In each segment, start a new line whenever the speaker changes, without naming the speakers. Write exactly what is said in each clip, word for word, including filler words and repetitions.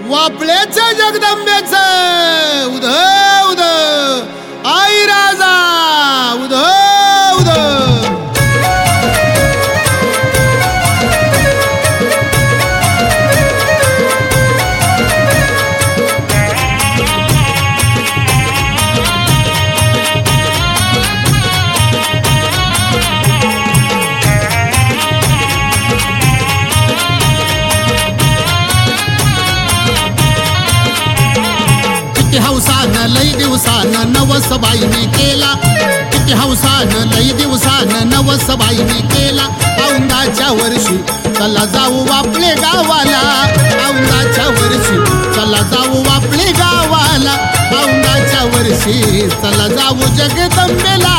वापळ्याच्या जगदंबेचं उध उध आई राजा उध उध किती हौसानं लई दिवसानं नवस बाईने केला किती हौसानं लई दिवसानं नवस बाईने केला औंदाच्या वर्षी चला जाऊ वापले गावाला औंदाच्या वर्षी चला जाऊ वापले गावाला औंदाच्या वर्षी चला जाऊ जगदंबेला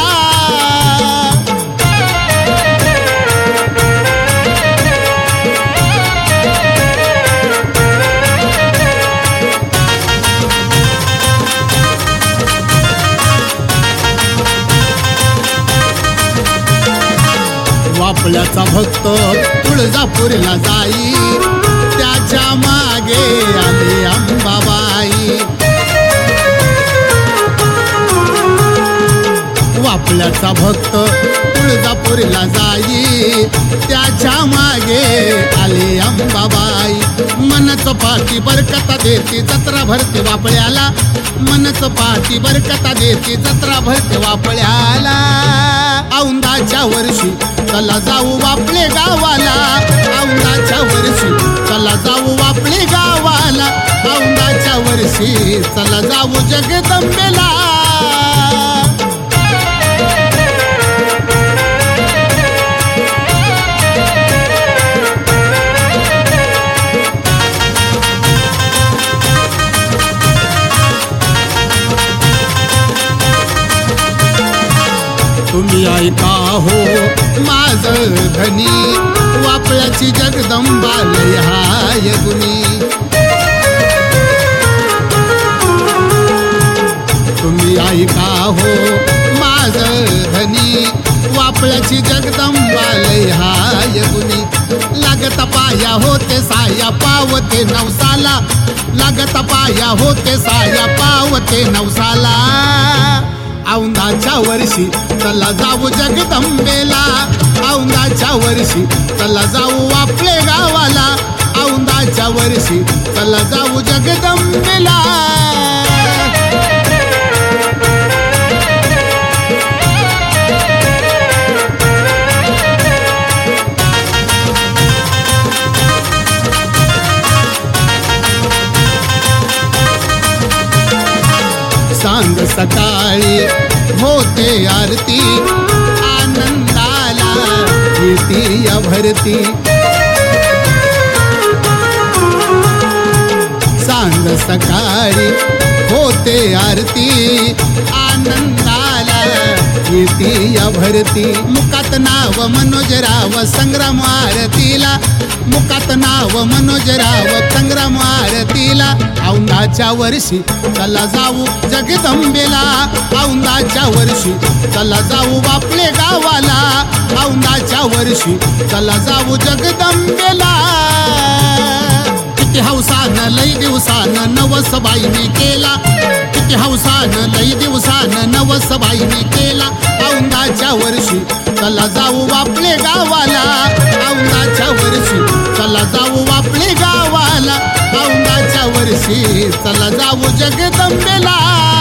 वापल्याचा भक्त तुळजापूरला जाई त्याच्या मागे आले अंबाबाई वापल्याचा भक्त तुळजापूरला जाई त्याच्या मागे आले अंबाबाई मनच पाठी बरकता देते जत्रा भरते वापळ्याला मनच पाठी बरकता देते जत्रा भरते वापळ्याला औंदाच्या वर्षी चला जाऊ वापले गावाला औंदाच्या वर्षी चला जाऊ वापले गावाला औंदाच्या वर्षी चला जाऊ जगदंबेला तुम्ही ऐका हो माझं धनी वापळ्याची जगदंबा लय हाय गुणी तुम्ही ऐका हो माझं धनी वापळ्याची जगदंबा लय हाय गुणी लागत पाया होते साया पावते नवसाला लागत पाया होते साया पावते नवसाला औंदाच्या वर्षी चला जाऊ जगदंबेला औंदाच्या वर्षी चला जाऊ वापले गावाला औंदाच्या वर्षी चला जाऊ जगदंबेला सांग सकाळी होते आरती आनंदाला येती या भरती सांग सकाळी होते आरती आनंदाला येती या भरती मुकात नाव मनोजराव संग्राम आरतीला मुकात नाव मनोजराव संग्राम आरतीला औंदाच्या वर्षी चला जाऊ जगदंबेला औंदाच्या वर्षी चला जाऊ वापले गावाला औंदाच्या वर्षी चला जाऊ जगदंबेला किती हौसानं लई दिवसानं नवस बाईने केला किती हौसानं लई दिवसानं नवस बाईने केला औंदाच्या वर्षी चला जाऊ वापले गावाला औंदाच्या वर्षी चला जाऊ वापले गावाला औंदाच्या वर्षी चला जाऊ जगदंबेला